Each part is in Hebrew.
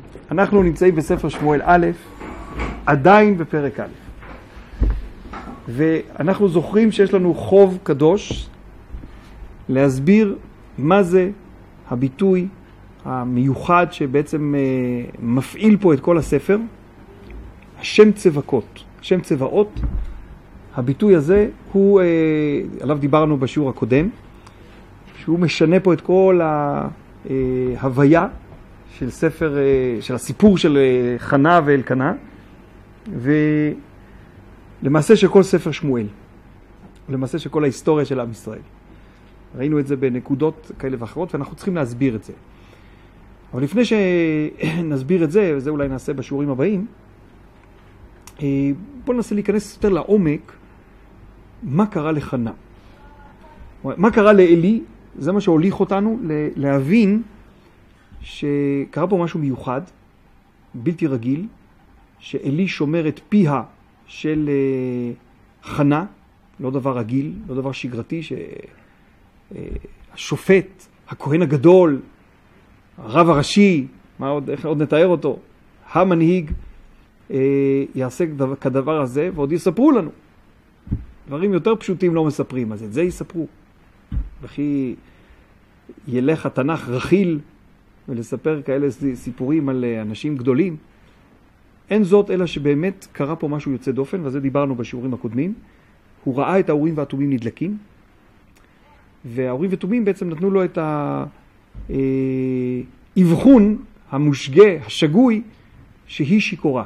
אנחנו נמצאים בספר שמואל א', עדיין בפרק א'. ואנחנו זוכרים שיש לנו חוב קדוש להסביר מה זה הביטוי המיוחד שבעצם מפעיל פה את כל הספר, השם צבקות, השם צבאות. הביטוי הזה הוא, עליו דיברנו בשיעור הקודם, שהוא משנה פה את כל ההוויה של ספר, של הסיפור של חנה ואלקנה, ולמעשה שכל ספר שמואל, ולמעשה שכל ההיסטוריה של עם ישראל. ראינו את זה בנקודות כאלה ואחרות, ואנחנו צריכים להסביר את זה. אבל לפני שנסביר את זה, וזה אולי נעשה בשיעורים הבאים, בואו ננסה להיכנס יותר לעומק, מה קרה לחנה. מה קרה לאלי, זה מה שהוליך אותנו להבין שקרה פה משהו מיוחד, בלתי רגיל, שאלי שומר את פיה של חנה, לא דבר רגיל, לא דבר שגרתי, שהשופט, הכהן הגדול, הרב הראשי, איך עוד נתאר אותו, המנהיג, יעשה כדבר הזה, ועוד יספרו לנו. דברים יותר פשוטים לא מספרים, אז את זה יספרו. וכי ילך התנ"ך רכיל, ולספר כאלה סיפורים על אנשים גדולים. אין זאת אלא שבאמת קרה פה משהו יוצא דופן, וזה דיברנו בשיעורים הקודמים. הוא ראה את האורים והתומים נדלקים, והאורים והתומים בעצם נתנו לו את האבחון המושגה, השגוי, שהיא שיכורה.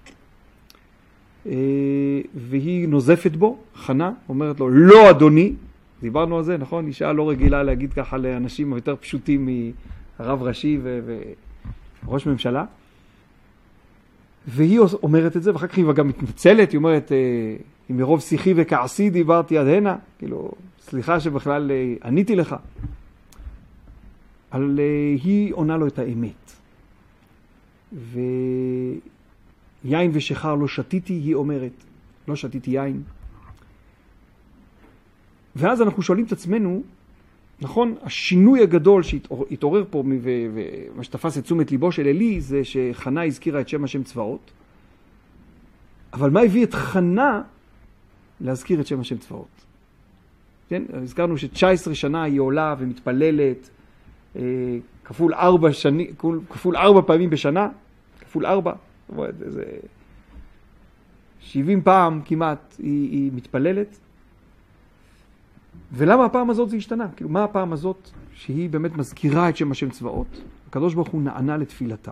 והיא נוזפת בו, חנה, אומרת לו, לא אדוני, דיברנו על זה, נכון? אישה לא רגילה להגיד ככה לאנשים יותר פשוטים מהרב ראשי וראש ממשלה. והיא אומרת את זה, ואחר כך היא גם מתנצלת, היא אומרת, אם מרוב שיחי וכעסי דיברתי עד הנה, כאילו, סליחה שבכלל עניתי לך. אבל היא עונה לו את האמת. ויין ושחר לא שתיתי, היא אומרת, לא שתיתי יין. ואז אנחנו שואלים את עצמנו, נכון, השינוי הגדול שהתעורר פה, ומה שתפס את תשומת ליבו של אלי, זה שחנה הזכירה את שם השם צבאות. אבל מה הביא את חנה להזכיר את שם השם צבאות? כן? הזכרנו ש19 שנה היא עולה ומתפללת, כפול 4 פעמים בשנה, כפול 4, זה 70 פעם כמעט היא מתפללת. ולמה הפעם הזאת זה השתנה? כאילו, מה הפעם הזאת שהיא באמת מזכירה את שם השם צבאות? הקדוש ברוך הוא נענה לתפילתה.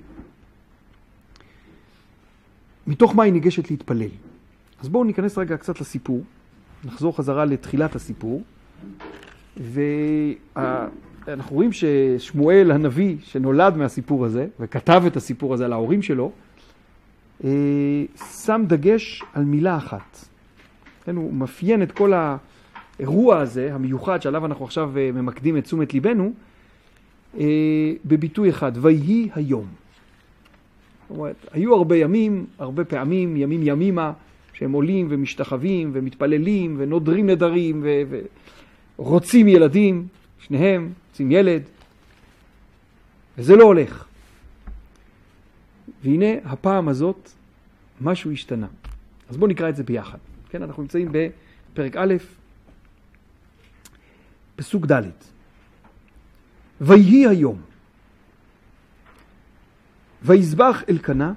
מתוך מה היא ניגשת להתפלל? אז בואו ניכנס רגע קצת לסיפור, נחזור חזרה לתחילת הסיפור, ואנחנו רואים ששמואל הנביא שנולד מהסיפור הזה, וכתב את הסיפור הזה על ההורים שלו, שם דגש על מילה אחת. כן, הוא מפיין את כל האירוע הזה, המיוחד שעליו אנחנו עכשיו ממקדים את תשומת ליבנו, בביטוי אחד, ויהי היום. זאת אומרת, היו הרבה ימים, הרבה פעמים, ימים ימימה, שהם עולים ומשתחווים ומתפללים ונודרים נדרים ורוצים ילדים, שניהם רוצים ילד, וזה לא הולך. והנה הפעם הזאת משהו השתנה. אז בואו נקרא את זה ביחד. כן, אנחנו נמצאים בפרק א', פסוק ד'. ויהי היום, ויזבח אלקנה,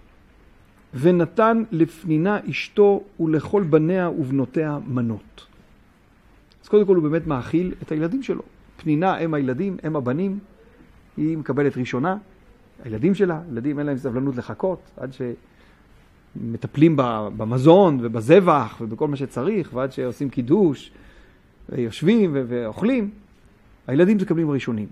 ונתן לפנינה אשתו ולכל בניה ובנותיה מנות. אז קודם כל הוא באמת מאכיל את הילדים שלו. פנינה הם הילדים, הם הבנים, היא מקבלת ראשונה, הילדים שלה, ילדים אין להם סבלנות לחכות, עד שמטפלים במזון ובזבח ובכל מה שצריך, ועד שעושים קידוש, ויושבים ואוכלים, הילדים מקבלים ראשונים.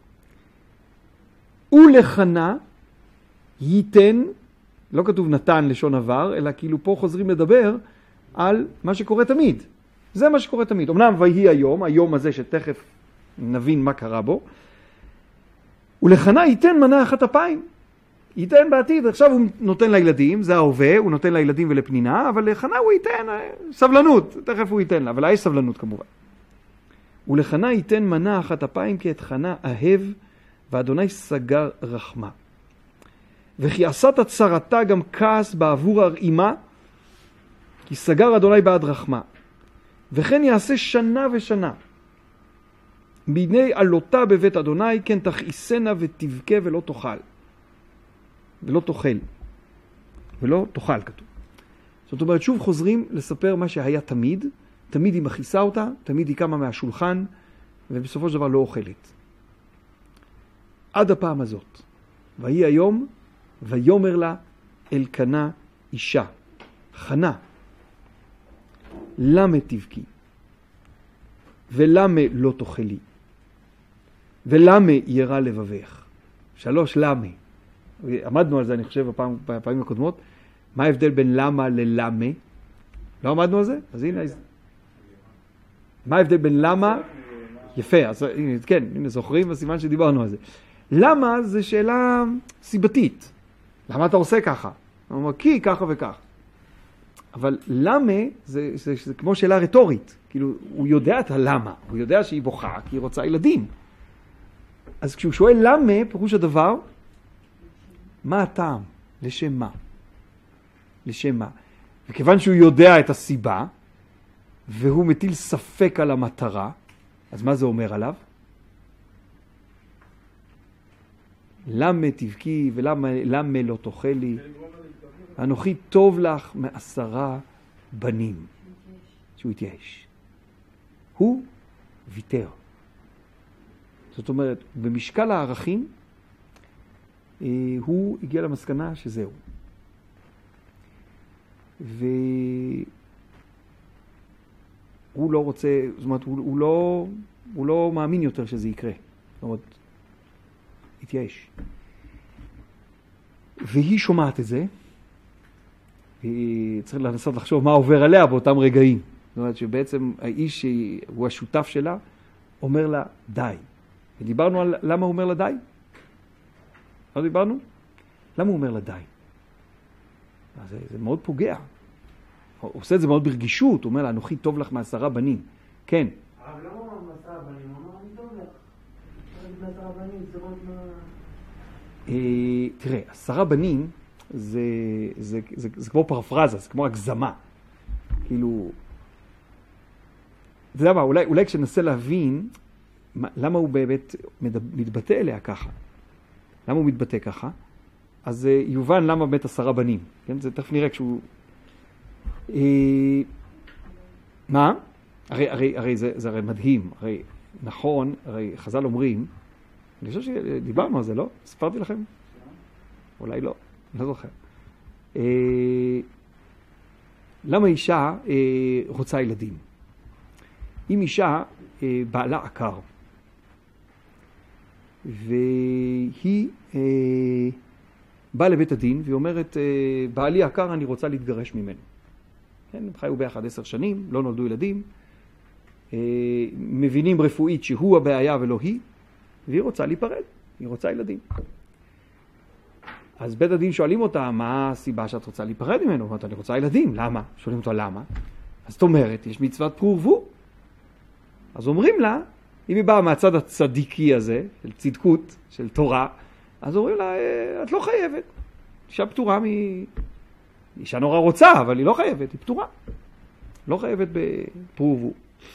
ולחנה ייתן, לא כתוב נתן לשון עבר, אלא כאילו פה חוזרים לדבר על מה שקורה תמיד. זה מה שקורה תמיד. אמנם ויהי היום, היום הזה שתכף נבין מה קרה בו, ולחנה ייתן מנה אחת אפיים. ייתן בעתיד, עכשיו הוא נותן לילדים, זה ההווה, הוא נותן לילדים ולפנינה, אבל לחנה הוא ייתן סבלנות, תכף הוא ייתן לה, אבל יש סבלנות כמובן. ולחנה ייתן מנה אחת אפיים כי את חנה אהב, ואדוני סגר רחמה. וכי עשת צרתה גם כעס בעבור הרעימה, כי סגר אדוני בעד רחמה. וכן יעשה שנה ושנה. בידי עלותה בבית אדוני, כן תכעיסנה ותבכה ולא תאכל. ולא תאכל. ולא תאכל כתוב. זאת אומרת, שוב חוזרים לספר מה שהיה תמיד. תמיד היא מכעיסה אותה, תמיד היא קמה מהשולחן, ובסופו של דבר לא אוכלת. עד הפעם הזאת. ויהי היום, ויאמר לה אלקנה אישה. חנה. למה תבכי? ולמה לא תאכלי? ולמה ירא לבבך? 3 למה. עמדנו על זה, אני חושב, בפעמים הקודמות. מה ההבדל בין למה ללמה? לא עמדנו על זה? אז הנה. מה ההבדל בין למה? יפה, אז כן, הנה זוכרים בסימן שדיברנו על זה. למה זה שאלה סיבתית. למה אתה עושה ככה? הוא אומר, כי ככה וכך. אבל למה זה כמו שאלה רטורית. כאילו, הוא יודע את הלמה. הוא יודע שהיא בוכה כי היא רוצה ילדים. אז כשהוא שואל למה, פירוש הדבר, מה הטעם? לשם מה? לשם מה? וכיוון שהוא יודע את הסיבה, והוא מטיל ספק על המטרה, אז מה זה אומר עליו? למה תבכי ולמה לא תאכלי? אנוכי טוב לך מ10 בנים. שהוא התייאש. הוא ויתר. זאת אומרת, במשקל הערכים, הוא הגיע למסקנה שזהו. והוא לא רוצה, זאת אומרת, הוא לא מאמין יותר שזה יקרה. זאת אומרת, התייאש. והיא שומעת את זה, צריך לנסות לחשוב מה עובר עליה באותם רגעים. זאת אומרת שבעצם האיש שהוא השותף שלה, אומר לה די. ודיברנו על למה הוא אומר לה די? לא דיברנו? למה הוא אומר לה די? זה מאוד פוגע. הוא עושה את זה מאוד ברגישות, הוא אומר לה, אנוכי טוב לך מ10 בנים. כן. אבל למה הוא אמר מ10 בנים? הוא אמר, אני טוב לך. מ10 בנים, זה מאוד מה... תראה, 10 בנים זה כמו פרפרזה, זה כמו הגזמה. כאילו, אתה יודע מה, אולי כשננסה להבין למה הוא באמת מתבטא אליה ככה. למה הוא מתבטא ככה? אז יובן למה באמת 10 בנים. כן? זה תכף נראה כשהוא... מה? הרי זה הרי מדהים. הרי נכון, הרי חז"ל אומרים, אני חושב שדיברנו על זה, לא? ספרתי לכם? אולי לא, לא זוכר. למה אישה רוצה ילדים? אם אישה בעלה עקר, והיא באה לבית הדין והיא אומרת, בעלי עקר, אני רוצה להתגרש ממנו. כן, הם חיו ביחד 10 שנים, לא נולדו ילדים, מבינים רפואית שהוא הבעיה ולא היא, והיא רוצה להיפרד, היא רוצה ילדים. אז בית הדין שואלים אותה, מה הסיבה שאת רוצה להיפרד ממנו? אומרת, אני רוצה ילדים, למה? שואלים אותה למה? אז זאת אומרת, יש מצוות פרו ורבו. אז אומרים לה, אם היא באה מהצד הצדיקי הזה, של צדקות, של תורה, אז אומרים לה, את לא חייבת. אישה פטורה אישה נורא רוצה, אבל היא לא חייבת, היא פטורה. לא חייבת בפרו ורבו.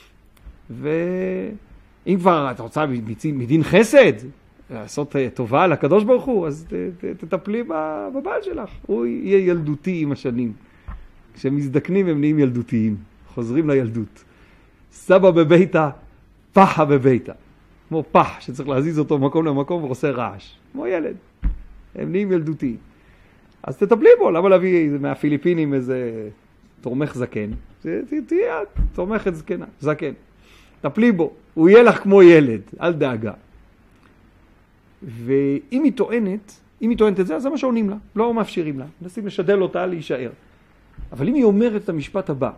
ואם כבר את רוצה מדין חסד, לעשות טובה לקדוש ברוך הוא, אז תטפלי בבעל שלך. הוא יהיה ילדותי עם השנים. כשמזדקנים הם נהיים ילדותיים. חוזרים לילדות. סבא בביתה, פחה בביתה. כמו פח שצריך להזיז אותו ממקום למקום ועושה רעש. כמו ילד. הם נהיים ילדותיים. אז תטפלי בו. למה להביא מהפיליפינים איזה תורמך זקן? תהיה תורמכת זקן. טפלי בו. הוא יהיה לך כמו ילד. אל דאגה. ואם היא טוענת את זה, אז זה מה שעונים לה. לא מאפשרים לה. נשים לשדל אותה להישאר. אבל אם היא אומרת את המשפט הבא,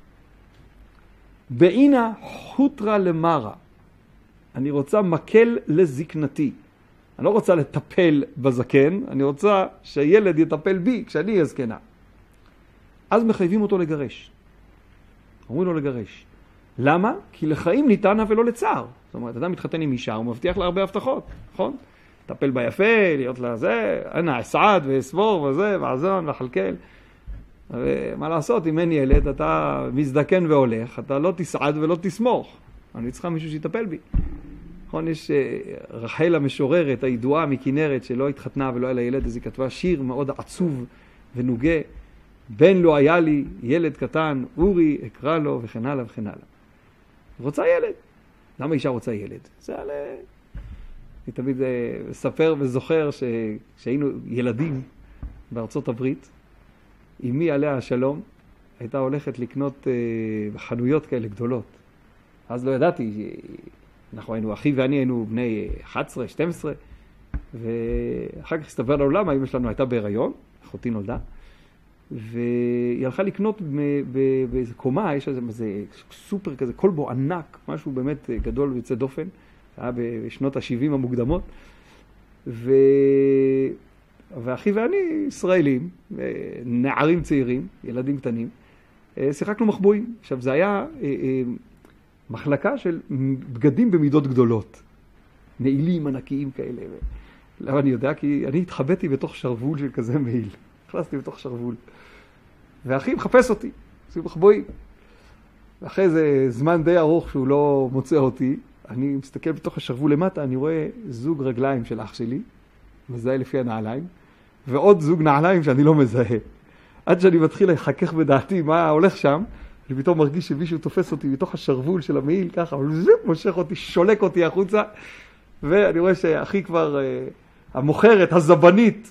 בעינה חוטרה למרה, אני רוצה מקל לזקנתי. אני לא רוצה לטפל בזקן, אני רוצה שהילד יטפל בי כשאני אהיה זקנה. אז מחייבים אותו לגרש. אומרים לו לגרש. למה? כי לחיים ניתנה ולא לצער. זאת אומרת, אדם מתחתן עם אישה, הוא מבטיח לה הרבה הבטחות, נכון? לטפל ביפה, להיות לזה, אנא, אסעד ואסבור וזה, ועזון וחלקל. ומה לעשות, אם אין ילד, אתה מזדקן והולך, אתה לא תסעד ולא תסמוך. אני צריכה מישהו שיטפל בי. נכון, יש רחל המשוררת, הידועה מכנרת, שלא התחתנה ולא היה לה ילד, אז היא כתבה שיר מאוד עצוב ונוגה. בן לא היה לי, ילד קטן, אורי, אקרא לו, וכן הלאה וכן הלאה. רוצה ילד. למה אישה רוצה ילד? זה על... אני תמיד מספר וזוכר שהיינו ילדים בארצות הברית, אמי עליה השלום, הייתה הולכת לקנות בחנויות כאלה גדולות. אז לא ידעתי, אנחנו היינו, אחי ואני היינו בני 11, 12, ואחר כך הסתבר לנו למה, אמא שלנו הייתה בהיריון, אחותי נולדה, והיא הלכה לקנות באיזה קומה, יש איזה סופר כזה, כלבו ענק, משהו באמת גדול ויוצא דופן, זה היה בשנות ה-70 המוקדמות, ואחי ואני ישראלים, נערים צעירים, ילדים קטנים, שיחקנו מחבואים. עכשיו זה היה מחלקה של בגדים במידות גדולות, מעילים ענקיים כאלה. למה אני יודע? כי אני התחבאתי בתוך שרוול של כזה מעיל. נכנסתי בתוך שרוול. ואחי מחפש אותי, עושים מחבואים. ואחרי איזה זמן די ארוך שהוא לא מוצא אותי, אני מסתכל בתוך השרוול למטה, אני רואה זוג רגליים של אח שלי, מזהה לפי הנעליים, ועוד זוג נעליים שאני לא מזהה. עד שאני מתחיל לחכך בדעתי מה הולך שם, אני פתאום מרגיש שמישהו תופס אותי בתוך השרוול של המעיל, ככה, מושך אותי, שולק אותי החוצה, ואני רואה שאחי כבר, המוכרת, הזבנית,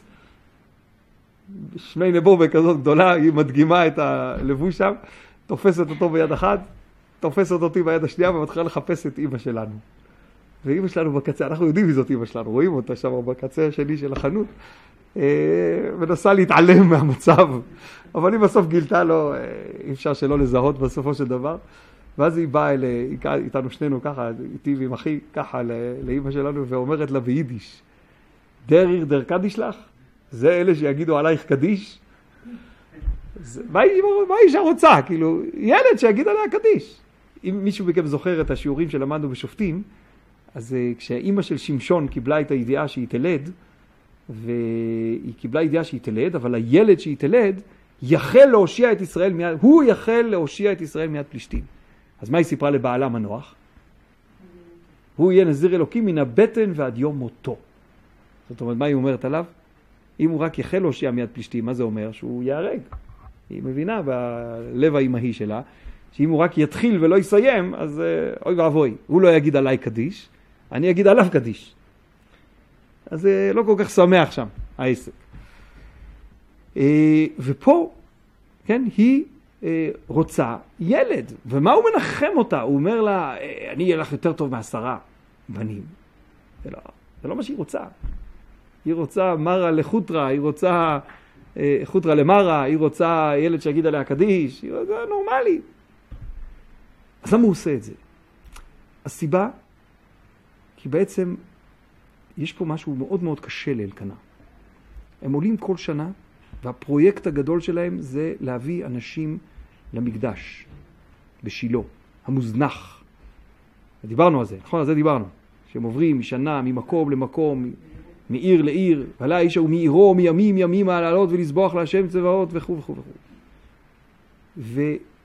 שמי נבובה כזאת גדולה, היא מדגימה את הלבוש שם, תופסת אותו ביד אחת, תופסת אותי ביד השנייה, ומתחילה לחפש את אמא שלנו. ואמא שלנו בקצה, אנחנו יודעים מי זאת אמא שלנו, רואים אותה שם בקצה השני של החנות, ונסה להתעלם מהמצב, אבל היא בסוף גילתה לו, אי אפשר שלא לזהות בסופו של דבר, ואז היא באה איתנו שנינו ככה, איתי ועם אחי, ככה לאמא שלנו, ואומרת לה ביידיש, דר קדיש לך? זה אלה שיגידו עלייך קדיש? מה אישה רוצה? כאילו, ילד שיגיד עליה קדיש. אם מישהו מכם זוכר את השיעורים שלמדנו בשופטים, אז כשאימא של שמשון קיבלה את הידיעה שהיא תלד, והיא קיבלה ידיעה שהיא תלד, אבל הילד שהיא תלד יחל להושיע את ישראל מיד, הוא יחל להושיע את ישראל מיד פלישתים. אז מה היא סיפרה לבעלה מנוח? הוא יהיה נזיר אלוקים מן הבטן ועד יום מותו. זאת אומרת, מה היא אומרת עליו? אם הוא רק יחל להושיע מיד פלישתים, מה זה אומר? שהוא יהרג. היא מבינה בלב האימהי שלה, שאם הוא רק יתחיל ולא יסיים, אז אוי ואבוי, הוא לא יגיד עליי קדיש, אני אגיד עליו קדיש. אז זה לא כל כך שמח שם, העסק. ופה, כן, היא רוצה ילד. ומה הוא מנחם אותה? הוא אומר לה, אני אהיה לך יותר טוב מ10 בנים. זה לא מה שהיא רוצה. היא רוצה מרה לחוטרה, היא רוצה חוטרה למרה, היא רוצה ילד שיגיד עליה קדיש, זה נורמלי. אז למה הוא עושה את זה? הסיבה, כי בעצם יש פה משהו מאוד מאוד קשה לאלקנה. הם עולים כל שנה, והפרויקט הגדול שלהם זה להביא אנשים למקדש, בשילה, המוזנח. דיברנו על זה, נכון? על זה דיברנו. שהם עוברים משנה, ממקום למקום, מעיר לעיר, ועלה האיש הוא מעירו, מימים ימימה לעלות ולסבוח להשם צבאות וכו' וכו' וכו'.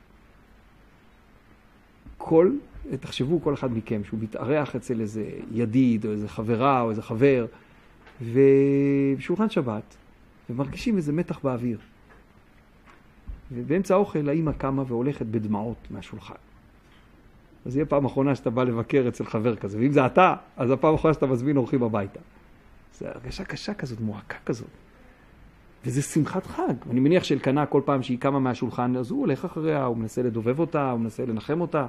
תחשבו כל אחד מכם שהוא מתארח אצל איזה ידיד או איזה חברה או איזה חבר, ובשולחן שבת, ומרגישים איזה מתח באוויר. ובאמצע האוכל האמא קמה והולכת בדמעות מהשולחן. אז יהיה פעם אחרונה שאתה בא לבקר אצל חבר כזה, ואם זה אתה, אז הפעם אחרונה שאתה מזמין אורחים הביתה. זה הרגשה קשה כזאת, מועקה כזאת. וזה שמחת חג. אני מניח שאלקנה כל פעם שהיא קמה מהשולחן, אז הוא הולך אחריה, הוא מנסה לדובב אותה, הוא מנסה לנחם אותה.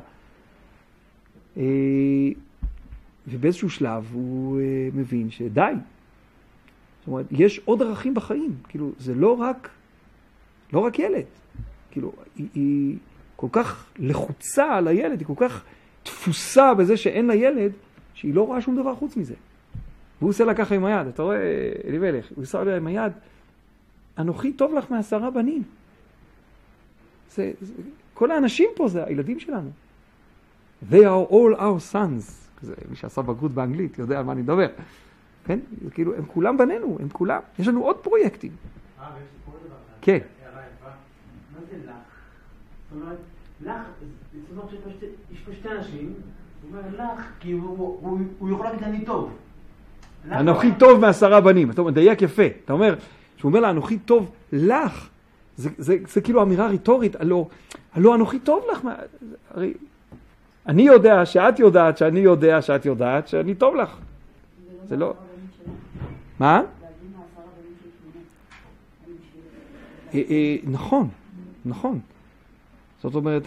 ובאיזשהו שלב הוא מבין שדי. זאת אומרת, יש עוד ערכים בחיים. כאילו, זה לא רק ילד. כאילו, היא כל כך לחוצה על הילד, היא כל כך תפוסה בזה שאין לה ילד, שהיא לא רואה שום דבר חוץ מזה. והוא עושה לה ככה עם היד. אתה רואה, אלימלך, הוא עושה לה עם היד, אנוכי טוב לך מ10 בנים. כל האנשים פה זה הילדים שלנו. They are all our sons. זה, מי שעשה בגרות באנגלית יודע על מה אני מדבר. כן? כאילו, הם כולם בנינו, הם כולם. יש לנו עוד פרויקטים. ויש לי פה דבר. כן. הערה יפה. מה זה לך? זאת אומרת, לך, זאת אומרת שיש פה שתי אנשים, הוא אומר לך, כי הוא יכול להגיד אני טוב. אנוכי טוב מ10 בנים. אתה מדייק יפה. אתה אומר, שהוא אומר לה, אנוכי טוב לך. זה כאילו אמירה ריטורית, הלא אנוכי טוב לך. הרי אני יודע שאת יודעת שאני יודע שאת יודעת שאני טוב לך. זה לא... מה? נכון, נכון. זאת אומרת,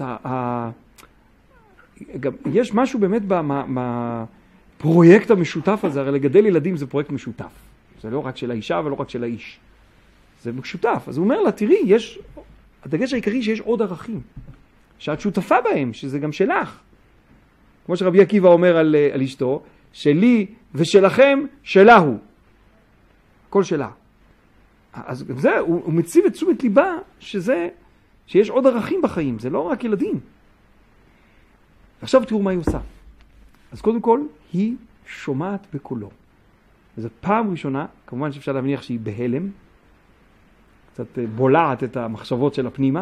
יש משהו באמת בפרויקט המשותף הזה, הרי לגדל ילדים זה פרויקט משותף. זה לא רק של האישה ולא רק של האיש. זה משותף. אז הוא אומר לה, תראי, יש, הדגש העיקרי שיש עוד ערכים, שאת שותפה בהם, שזה גם שלך. כמו שרבי עקיבא אומר על אשתו, שלי ושלכם, שלה הוא. הכל שלה. אז גם זה, הוא מציב את תשומת ליבה, שיש עוד ערכים בחיים, זה לא רק ילדים. עכשיו תראו מה היא עושה. אז קודם כל, היא שומעת בקולו. וזו פעם ראשונה, כמובן שאפשר להניח שהיא בהלם, קצת בולעת את המחשבות של הפנימה.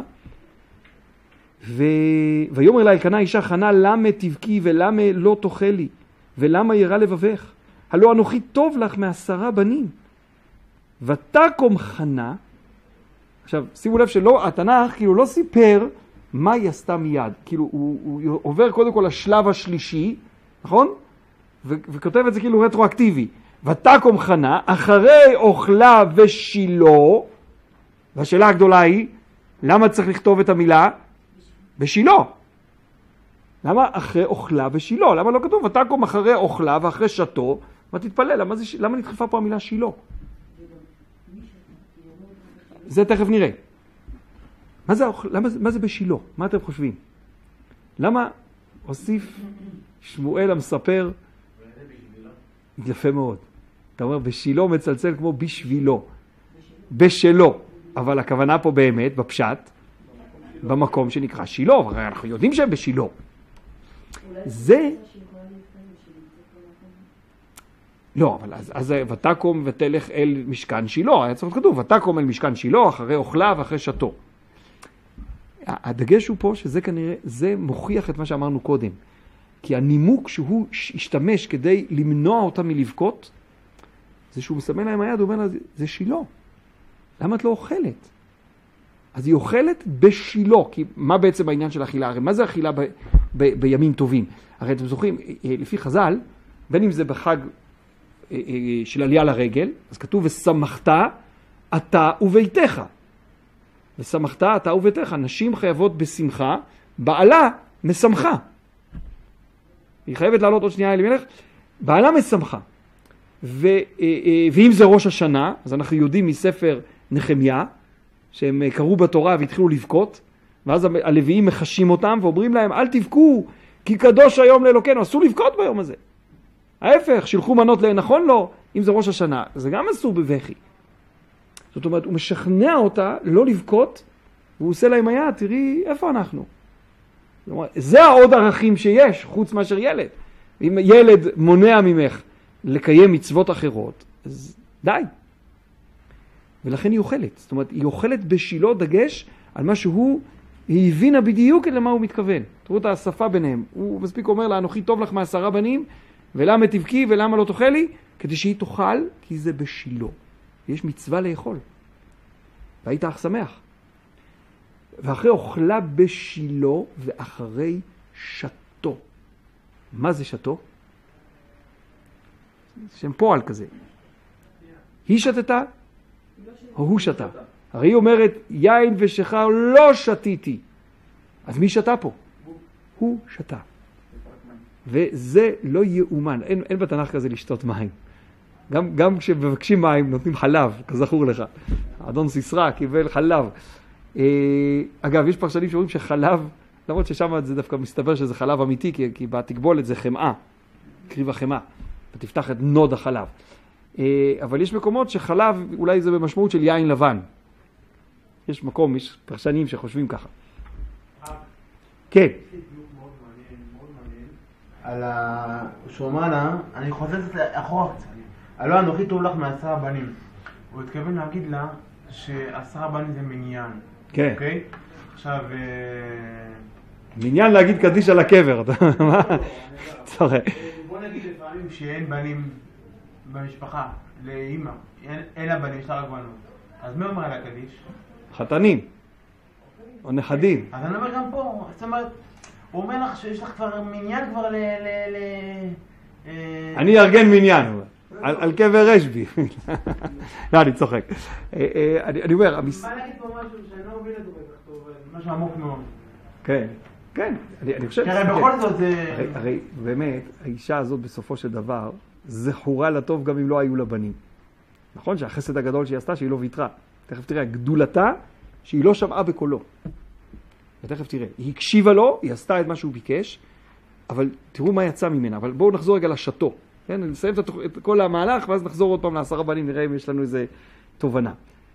ויאמר לה אלקנה אישה חנה, למה תבכי ולמה לא תאכלי ולמה ירא לבבך? הלא אנוכי טוב לך מ10 בנים. ותקום חנה. עכשיו שימו לב שלא, התנ"ך כאילו לא סיפר מה היא עשתה מיד. כאילו הוא עובר קודם כל לשלב השלישי, נכון? וכותב את זה כאילו רטרואקטיבי. ותקום חנה אחרי אוכלה ושילו. והשאלה הגדולה היא, למה צריך לכתוב את המילה? בשילו. למה אחרי אוכלה ושילו? למה לא כתוב? ותקום אחרי אוכלה ואחרי שתו, ותתפלל. למה נדחפה פה המילה שילו? זה תכף נראה. מה זה בשילו? מה אתם חושבים? למה הוסיף שמואל המספר? יפה מאוד. אתה אומר, בשילו מצלצל כמו בשבילו. בשלו. אבל הכוונה פה באמת, בפשט, במקום שנקרא שילו. הרי אנחנו יודעים שהם בשילו. זה... לא, אבל אז ותקום ותלך אל משכן שילו. היה צריך כתוב, ותקום אל משכן שילו אחרי אוכלה ואחרי שתו. הדגש הוא פה שזה כנראה, זה מוכיח את מה שאמרנו קודם. כי הנימוק שהוא השתמש כדי למנוע אותה מלבכות, זה שהוא מסמן להם היד, הוא אומר לה, זה שילו. למה את לא אוכלת? אז היא אוכלת בשילו, כי מה בעצם העניין של אכילה? הרי מה זה אכילה בימים טובים? הרי אתם זוכרים, לפי חז"ל, בין אם זה בחג של עלייה לרגל, אז כתוב ושמחת אתה וביתך. ושמחת אתה וביתך. נשים חייבות בשמחה, בעלה משמחה. היא חייבת לעלות עוד שנייה אלימלך, בעלה משמחה. ואם זה ראש השנה, אז אנחנו יודעים מספר נחמיה, שהם קראו בתורה והתחילו לבכות, ואז הלוויים מחשים אותם ואומרים להם, אל תבכו, כי קדוש היום לאלוקינו, אסור לבכות ביום הזה. ההפך, שילחו מנות נכון לא, אם זה ראש השנה, זה גם אסור בבכי. זאת אומרת, הוא משכנע אותה לא לבכות, והוא עושה להם היד, תראי איפה אנחנו. זאת אומרת, זה העוד ערכים שיש, חוץ מאשר ילד. אם ילד מונע ממך לקיים מצוות אחרות, אז די. ולכן היא אוכלת. זאת אומרת, היא אוכלת בשילו דגש על מה היא הבינה בדיוק למה הוא מתכוון. תראו את השפה ביניהם. הוא מספיק אומר לה, אנוכי טוב לך מ10 בנים, ולמה תבכי ולמה לא תאכלי? כדי שהיא תאכל, כי זה בשילו. יש מצווה לאכול. והיית אך שמח. ואחרי אוכלה בשילו ואחרי שתו. מה זה שתו? שם פועל כזה. היא שתתה או הוא שתה. הרי היא אומרת יין ושכר לא שתיתי. אז מי שתה פה? הוא שתה. וזה לא יאומן. אין בתנ"ך כזה לשתות מים. גם כשמבקשים מים נותנים חלב, כזכור לך. אדון סיסרא קיבל חלב. אגב, יש פרשנים שאומרים שחלב, למרות ששם זה דווקא מסתבר שזה חלב אמיתי, כי בתקבולת זה חמאה, קריב החמאה, ותפתח את נוד החלב. אבל יש מקומות שחלב אולי זה במשמעות של יין לבן. יש מקום, יש פרשנים שחושבים ככה. כן. על השומנה, אני חוזרת אחורה קצת. הלא אנוכי טוב לך מ10 בנים. הוא התכוון להגיד לה ש10 בנים זה מניין. כן. אוקיי? עכשיו... מניין להגיד קדיש על הקבר. מה? צוחק. בוא נגיד לפעמים שאין בנים במשפחה, לאמא. אין לה בנים, יש לה רק בנות. אז מי אומר על הקדיש? חתנים. או נכדים. אז אני אומר גם פה, זאת אומרת, הוא אומר לך שיש לך כבר מניין כבר אני ארגן מניין, על קבר רשבי. לא, אני צוחק. אני אומר... מה להגיד פה משהו שאני לא מבין את זה, משהו עמוק מאוד. כן, כן, אני חושב... הרי בכל זאת זה... הרי באמת, האישה הזאת בסופו של דבר, זכורה לטוב גם אם לא היו לה בנים. נכון שהחסד הגדול שהיא עשתה, שהיא לא ויתרה. תכף תראה, גדולתה, שהיא לא שמעה בקולו. ותכף תראה, היא הקשיבה לו, היא עשתה את מה שהוא ביקש, אבל תראו מה יצא ממנה. אבל בואו נחזור רגע לשתו. כן, נסיים את כל המהלך, ואז נחזור עוד פעם ל10 בנים, נראה אם יש לנו איזה תובנה.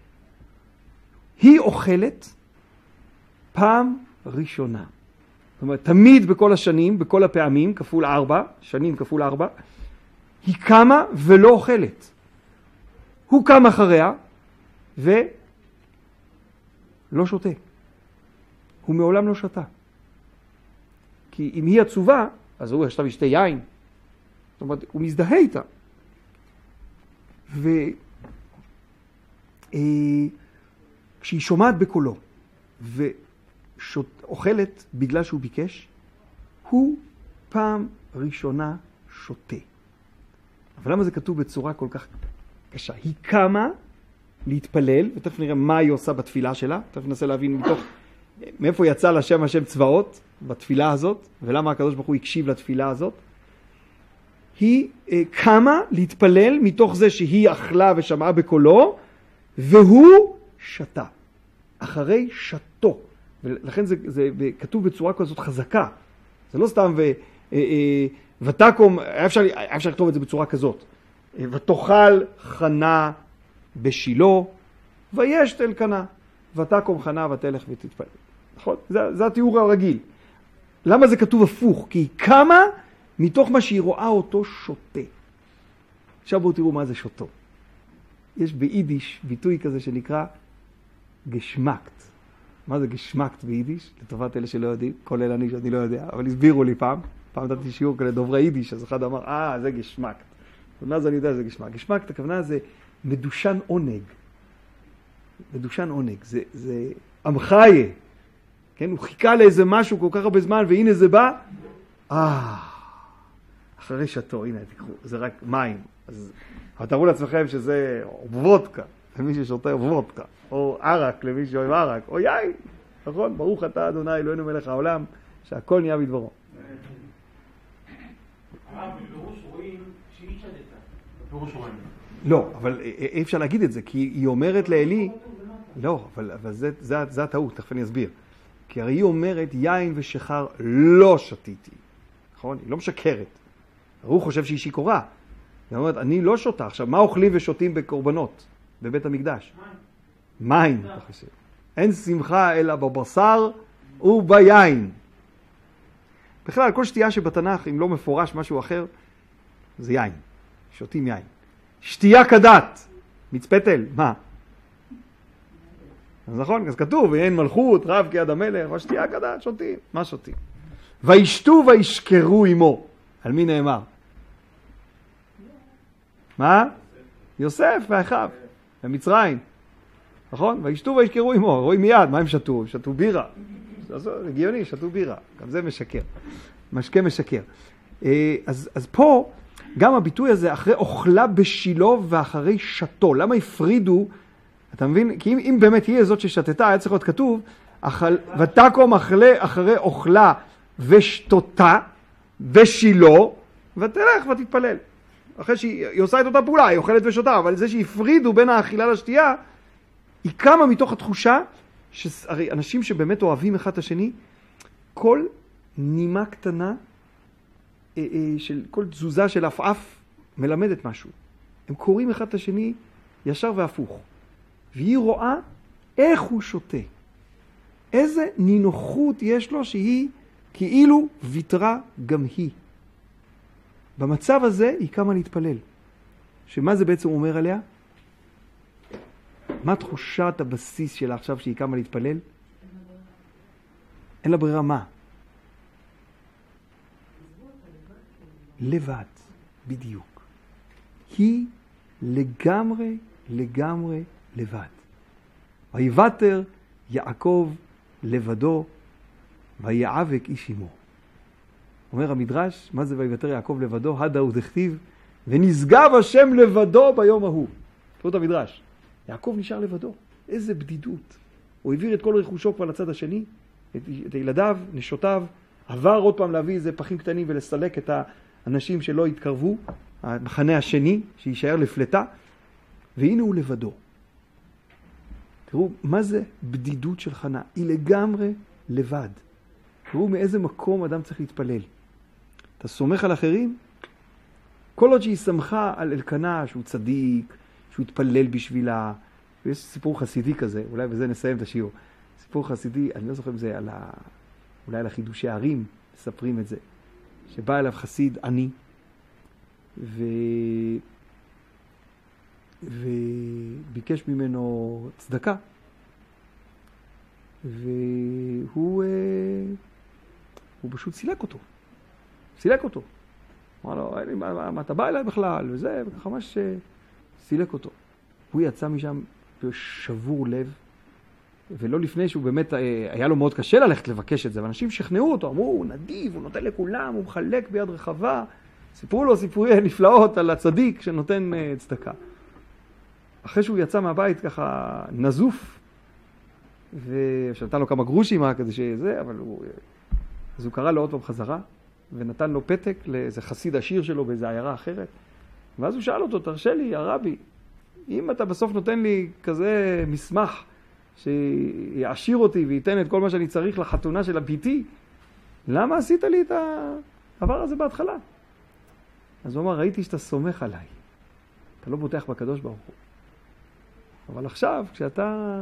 היא אוכלת פעם ראשונה. זאת אומרת, תמיד בכל השנים, בכל הפעמים, כפול 4, שנים כפול 4, היא קמה ולא אוכלת. הוא קם אחריה ולא שותה. הוא מעולם לא שתה. כי אם היא עצובה, אז הוא עכשיו ישתה יין. זאת אומרת, הוא מזדהה איתה. כשהיא שומעת בקולו ואוכלת בגלל שהוא ביקש, הוא פעם ראשונה שותה. אבל למה זה כתוב בצורה כל כך קשה? היא קמה להתפלל, ותכף נראה מה היא עושה בתפילה שלה, תכף ננסה להבין מאיפה יצא לה שם השם צבאות בתפילה הזאת, ולמה הקדוש ברוך הוא הקשיב לתפילה הזאת. היא קמה להתפלל מתוך זה שהיא אכלה ושמעה בקולו, והוא שתה. אחרי שתו. ולכן זה כתוב בצורה כזאת חזקה. זה לא סתם ותקום, אפשר לכתוב את זה בצורה כזאת. ותאכל חנה בשילה, ויש אלקנה. ותקום חנה ותלך ותתפלל. נכון? זה התיאור הרגיל. למה זה כתוב הפוך? כי היא קמה מתוך מה שהיא רואה אותו שותה. עכשיו בואו תראו מה זה שותו. יש ביידיש ביטוי כזה שנקרא גשמקט. מה זה גשמקט ביידיש? לטובת אלה שלא יודעים, כולל אני שאני לא יודע, אבל הסבירו לי פעם נתתי שיעור כאלה דוברי יידיש, אז אחד אמר, זה גשמקט. ומה זה אני יודע, זה גשמקט. גשמקט, הכוונה זה מדושן עונג. מדושן עונג, זה עמחיה. כן, הוא חיכה לאיזה משהו כל כך הרבה זמן, והנה זה בא, אחרי שתו, הנה, תיקחו, זה רק מים. אז תראו לעצמכם שזה וודקה, למי ששותה וודקה, או ערק, למי שאוהב ערק, או יין, נכון? ברוך אתה אדוני אלוהינו מלך העולם, שהכל נהיה בדברו. הרב, בפירוש רואים שהיא שתתה. בפירוש רואים. לא, אבל אי אפשר להגיד את זה, כי היא אומרת לאלי, לא, אבל זה הטעות, תכף אני אסביר. כי הרי היא אומרת, יין ושחר לא שתיתי. נכון? היא לא משקרת. הוא חושב שהיא שיכורה. היא אומרת, אני לא שותה. עכשיו, מה אוכלים ושותים בקורבנות? בבית המקדש? מים. אין שמחה אלא בבשר וביין. בכלל, כל שתייה שבתנ"ך, אם לא מפורש משהו אחר, זה יין. שותים יין. שתייה כדת. מצפתל, מה? אז נכון, אז כתוב, אין מלכות, רב כיד המלך, אבל שתייה כדת, שותים. מה שותים? וישתו וישכרו עמו. על מי נאמר? מה? יוסף ואחיו, במצרים. נכון? וישתו וישכרו עמו. רואים מיד, מה הם שתו? שתו בירה. הגיוני, שתו בירה. גם זה משקר. משקה משקר. אז פה, גם הביטוי הזה, אחרי אוכלה בשילה ואחרי שתו. למה הפרידו? אתה מבין? כי אם באמת היא זאת ששתתה, היה צריך להיות כתוב, ותקום אחרי אוכלה ושתותה בשילה, ותלך ותתפלל. אחרי שהיא עושה את אותה פעולה, היא אוכלת ושותה, אבל זה שהפרידו בין האכילה לשתייה, היא קמה מתוך התחושה, שהרי אנשים שבאמת אוהבים אחד את השני, כל נימה קטנה, של כל תזוזה של עפעף, מלמדת משהו. הם קוראים אחד את השני ישר והפוך. והיא רואה איך הוא שותה. איזה נינוחות יש לו שהיא כאילו ויתרה גם היא. במצב הזה היא קמה להתפלל. שמה זה בעצם אומר עליה? מה תחושת הבסיס שלה עכשיו שהיא קמה להתפלל? אין לה ברירה מה? לבד, בדיוק. היא לגמרי לבד. ויוותר יעקב לבדו ויעבק איש עמו. אומר המדרש, מה זה ויוותר יעקב לבדו? הדה הוא דכתיב, ונשגב השם לבדו ביום ההוא. תראו את המדרש. יעקב נשאר לבדו. איזה בדידות. הוא העביר את כל רכושו כבר לצד השני, את ילדיו, נשותיו, עבר עוד פעם להביא איזה פחים קטנים ולסלק את האנשים שלא התקרבו, המחנה השני, שישאר לפלטה, והנה הוא לבדו. תראו, מה זה בדידות של חנה? היא לגמרי לבד. תראו מאיזה מקום אדם צריך להתפלל. אתה סומך על אחרים? כל עוד שהיא שמחה על אלקנה, שהוא צדיק, שהוא התפלל בשבילה. ויש סיפור חסידי כזה, אולי בזה נסיים את השיעור. סיפור חסידי, אני לא זוכר אם זה אולי על החידושי הערים, מספרים את זה. שבא אליו חסיד עני, וביקש ממנו צדקה. והוא פשוט סילק אותו. אמר לו, מה אתה בא אליי בכלל? וזה, וככה ממש סילק אותו. הוא יצא משם שבור לב, ולא לפני שהוא באמת, היה לו מאוד קשה ללכת לבקש את זה, ואנשים שכנעו אותו, אמרו, הוא נדיב, הוא נותן לכולם, הוא מחלק ביד רחבה. סיפרו לו סיפורי נפלאות על הצדיק שנותן צדקה. אחרי שהוא יצא מהבית ככה נזוף, ושנתן לו כמה גרושים כזה שזה, אבל אז הוא קרא לו עוד פעם חזרה, ונתן לו פתק לאיזה חסיד עשיר שלו באיזה עיירה אחרת. ואז הוא שאל אותו, תרשה לי, הרבי, אם אתה בסוף נותן לי כזה מסמך שיעשיר אותי וייתן את כל מה שאני צריך לחתונה של הביתי, למה עשית לי את הדבר הזה בהתחלה? אז הוא אמר, ראיתי שאתה סומך עליי. אתה לא בוטח בקדוש ברוך הוא. אבל עכשיו, כשאתה...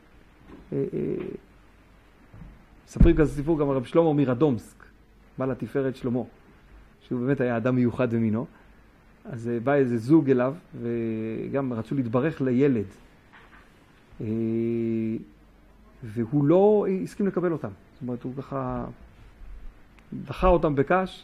מספרים כזה סיפור גם הרב שלמה מרדומסק, בעל התפארת שלמה, שהוא באמת היה אדם מיוחד במינו. אז בא איזה זוג אליו, וגם רצו להתברך לילד. והוא לא הסכים לקבל אותם. זאת אומרת, הוא ככה דחה אותם בקש,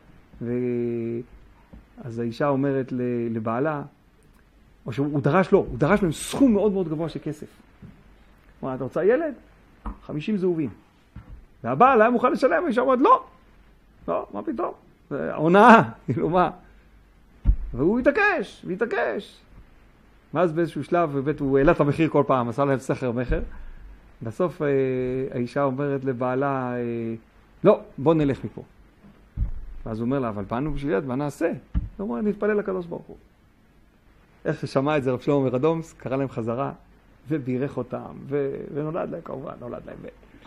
אז האישה אומרת לבעלה, או שהוא דרש לו, הוא דרש מהם סכום מאוד מאוד גבוה של כסף. אמרה, אתה רוצה ילד? 50 זהובים. והבעל היה מוכן לשלם, האישה אומרת, לא, מה פתאום? זה עונה, כאילו מה? והוא התעקש. ואז באיזשהו שלב, באמת הוא העלה את המחיר כל פעם, עשה להם סחר מחר. בסוף האישה אומרת לבעלה, לא, בוא נלך מפה. ואז הוא אומר לה, אבל באנו בשביל ילד, מה נעשה? הוא אומר, נתפלל לקדוש ברוך הוא. איך ששמע את זה רב שלמה מרדומס, קרא להם חזרה, ובירך אותם, ונולד להם כמובן, נולד להם.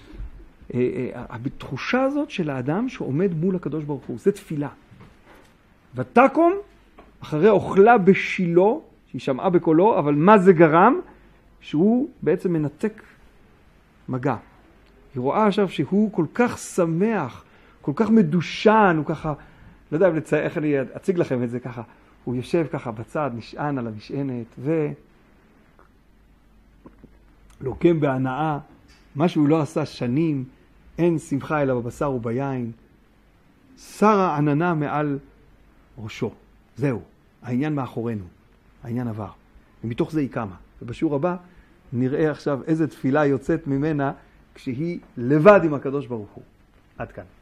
התחושה הזאת של האדם שעומד מול הקדוש ברוך הוא, זה תפילה. ותקום, אחרי אוכלה בשילו, שהיא שמעה בקולו, אבל מה זה גרם? שהוא בעצם מנתק מגע. היא רואה עכשיו שהוא כל כך שמח, כל כך מדושן, הוא ככה, לא יודע איך אני אציג לכם את זה ככה, הוא יושב ככה בצד, נשען על המשענת, ולוקם בהנאה, מה שהוא לא עשה שנים, אין שמחה אלא בבשר וביין, שרה עננה מעל ראשו. זהו, העניין מאחורינו, העניין עבר. ומתוך זה היא קמה. ובשיעור הבא נראה עכשיו איזה תפילה יוצאת ממנה כשהיא לבד עם הקדוש ברוך הוא. עד כאן.